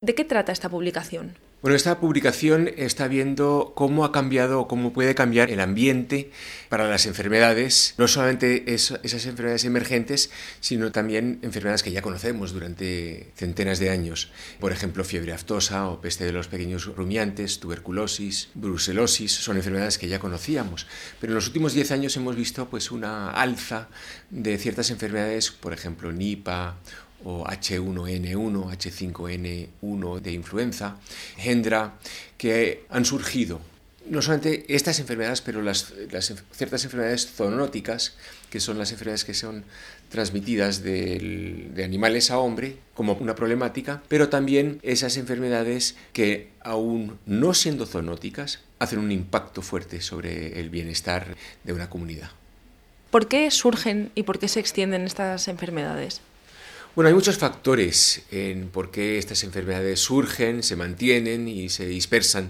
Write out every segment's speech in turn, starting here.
¿De qué trata esta publicación? Bueno, esta publicación está viendo cómo ha cambiado o cómo puede cambiar el ambiente para las enfermedades, no solamente esas enfermedades emergentes, sino también enfermedades que ya conocemos durante centenas de años. Por ejemplo, fiebre aftosa o peste de los pequeños rumiantes, tuberculosis, brucelosis, son enfermedades que ya conocíamos. Pero en los últimos 10 años hemos visto pues, una alza de ciertas enfermedades, por ejemplo, Nipah, o H1N1, H5N1 de influenza, Hendra, que han surgido. No solamente estas enfermedades, pero ciertas enfermedades zoonóticas, que son las enfermedades que son transmitidas de animales a hombre, como una problemática, pero también esas enfermedades que, aún no siendo zoonóticas, hacen un impacto fuerte sobre el bienestar de una comunidad. ¿Por qué surgen y por qué se extienden estas enfermedades? Bueno, hay muchos factores en por qué estas enfermedades surgen, se mantienen y se dispersan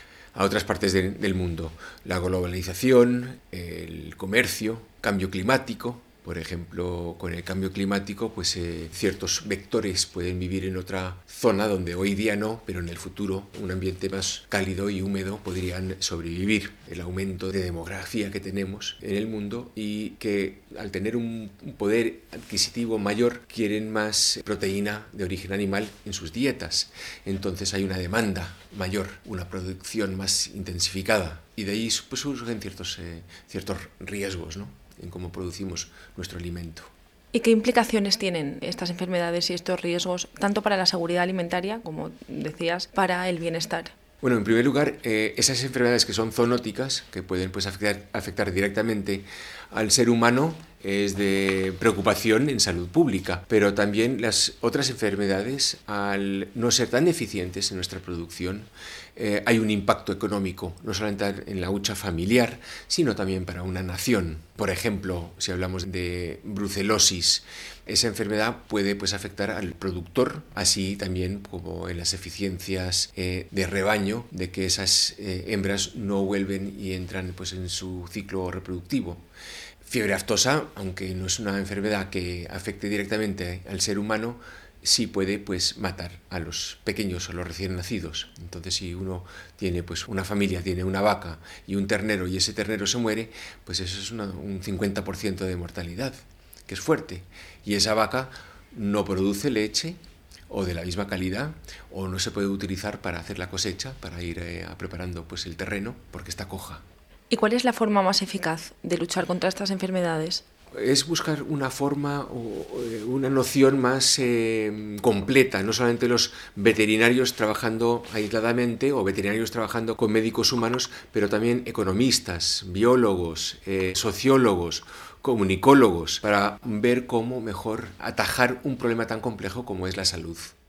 a otras partes del mundo. La globalización, el comercio, cambio climático. Por ejemplo, con el cambio climático, pues ciertos vectores pueden vivir en otra zona donde hoy día no, pero en el futuro un ambiente más cálido y húmedo podrían sobrevivir. El aumento de demografía que tenemos en el mundo y que al tener un poder adquisitivo mayor quieren más proteína de origen animal en sus dietas. Entonces hay una demanda mayor, una producción más intensificada y de ahí pues, surgen ciertos riesgos, ¿no?, en cómo producimos nuestro alimento. ¿Y qué implicaciones tienen estas enfermedades y estos riesgos, tanto para la seguridad alimentaria, como decías, para el bienestar? Bueno, en primer lugar, esas enfermedades que son zoonóticas, que pueden pues, afectar directamente al ser humano, es de preocupación en salud pública, pero también las otras enfermedades, al no ser tan eficientes en nuestra producción, hay un impacto económico, no solamente en la hucha familiar, sino también para una nación. Por ejemplo, si hablamos de brucelosis, esa enfermedad puede pues, afectar al productor, así también como en las eficiencias de rebaño, de que esas hembras no vuelven y entran pues, en su ciclo reproductivo. Fiebre aftosa, aunque no es una enfermedad que afecte directamente al ser humano, sí puede pues, matar a los pequeños o los recién nacidos. Entonces, si uno tiene pues, una familia, tiene una vaca y un ternero y ese ternero se muere, pues eso es un 50% de mortalidad, que es fuerte. Y esa vaca no produce leche o de la misma calidad, o no se puede utilizar para hacer la cosecha, para ir preparando pues, el terreno, porque está coja. ¿Y cuál es la forma más eficaz de luchar contra estas enfermedades? Es buscar una forma o una noción más completa, no solamente los veterinarios trabajando aisladamente o veterinarios trabajando con médicos humanos, pero también economistas, biólogos, sociólogos, comunicólogos, para ver cómo mejor atajar un problema tan complejo como es la salud.